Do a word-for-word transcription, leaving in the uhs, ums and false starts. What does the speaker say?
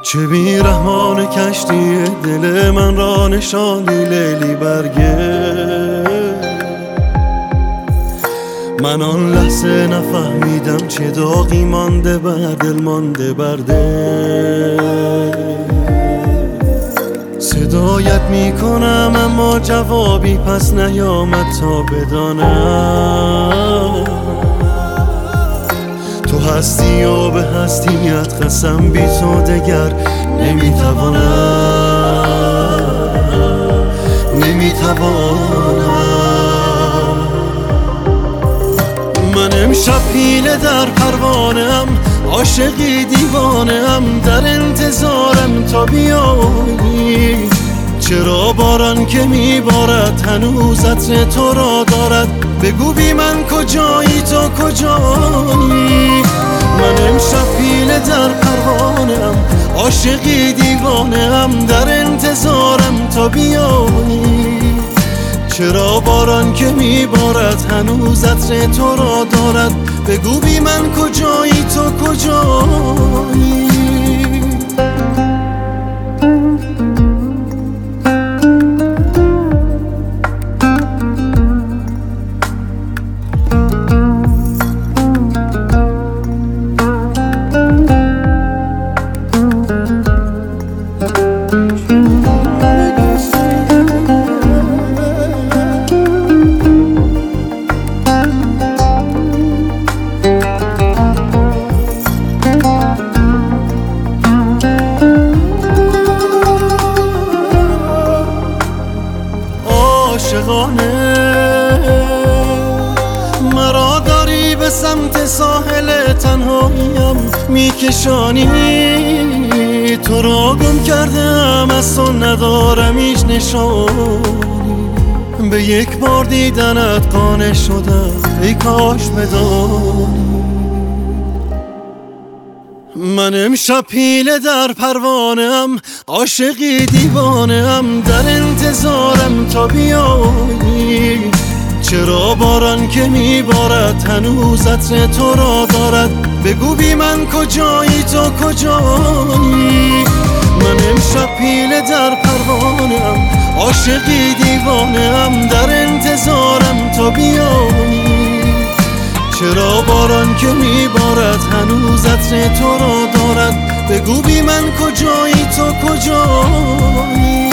چه بیرحمان کشتی دل من را نشانی لیلی برگه. من آن لحظه نفهمیدم چه داغی مانده بر دل مانده بر دل. صدایت میکنم اما جوابی پس نیامد تا بدانم تو هستی و به هستیت قسم بی تو دگر نمیتوانم نمیتوانم. من امشب پیله در پروانه‌ام، عاشقی دیوانه‌ام، در انتظارم تا بیایی. چرا باران که میبارد هنوز عطر تو را دارد؟ بگو بی من کجایی تو کجایی؟ من امشب پیله در پروانه‌ام، عاشقی دیوانه‌ام، در انتظارم تا بیایی. چرا باران که میبارد هنوز عطر تو را دارد؟ بگو بی من کجایی تو کجایی؟ مرا داری به سمت ساحل تنهاییم میکشانی. تو را گم کردم از تو ندارم هیچ نشانی. به یک بار دیدنت قانع شدم ای کاش بدانی. من امشب پیله در پروانه‌ام، عاشقی دیوانه‌ام، در انتظارم تا بیایی. چرا باران که میبارد هنوز عطر تو را دارد؟ بگو بی من کجایی تو کجایی؟ من امشب پیله در پروانه‌ام، عاشقی دیوانه‌ام، در انتظارم تا بیایی. چرا باران که میبارد هنوز عطر تو را دارد؟ بگو بی من کجایی تو کجایی؟